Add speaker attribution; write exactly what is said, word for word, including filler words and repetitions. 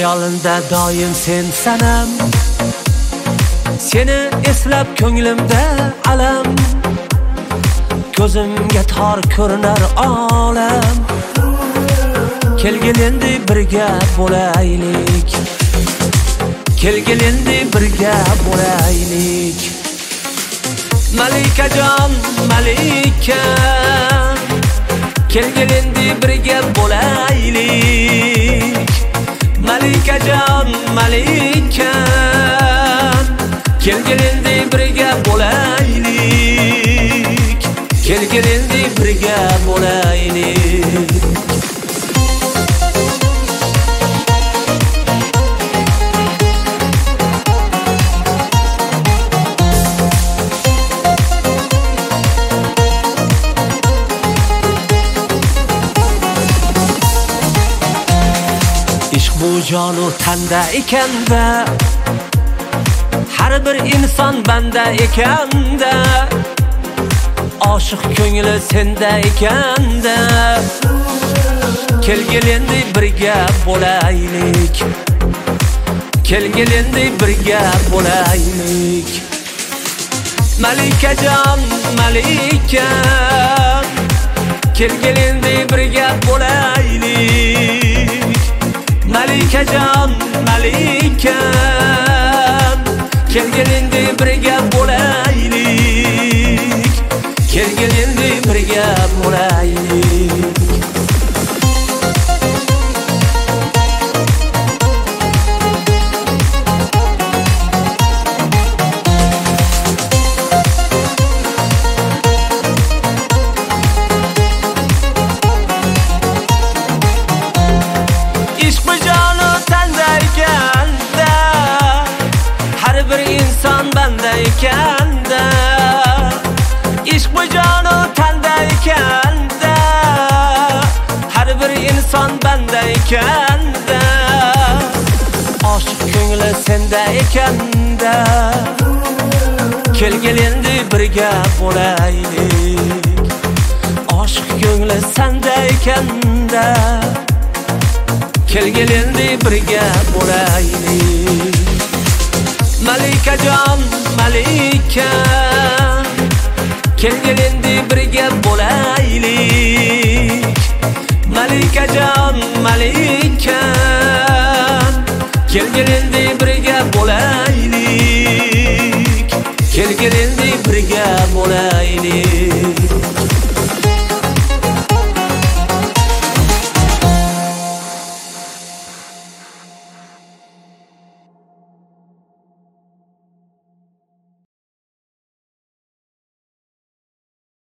Speaker 1: Hayolimda doim sen sanam, seni eslab ko'nglimda alam. Ko'zimga tor ko'rinar olam. Kelgin endi birga bo'laylik, kelgin endi birga bo'laylik. Malikajon, malika, kelgin endi birga bo'laylik. Malikajon, malika, kelgin endi birga bo'laylik, kelgin endi birga bo'laylik. Ishq bu jonu tanda ekanda, har bir inson banda ekanda. Oshiq ko'ngli senda ekanda. Kelgin endi birga bo'laylik, kelgin endi birga bo'laylik. Malikajon, malika, kelgin endi birga bo'laylik. Malikajon, malika, kelgin endi birga bo'laylik, kelgin endi birga bo'laylik. Ishq bu jonu tanda ekanda, har bir inson banda ekanda. Ishq bu jonu tanda ekanda, har bir inson banda ekanda. Oshiq ko'ngli senda ekanda. Kelgin endi birga bo'laylik. Oshiq ko'ngli senda ekanda. Kelgin endi birga bo'laylik. Malikajon, malika, kelgin endi birga bo'laylik. Malikajon, malika, kelgin endi birga bo'laylik, kelgin endi birga bo'laylik.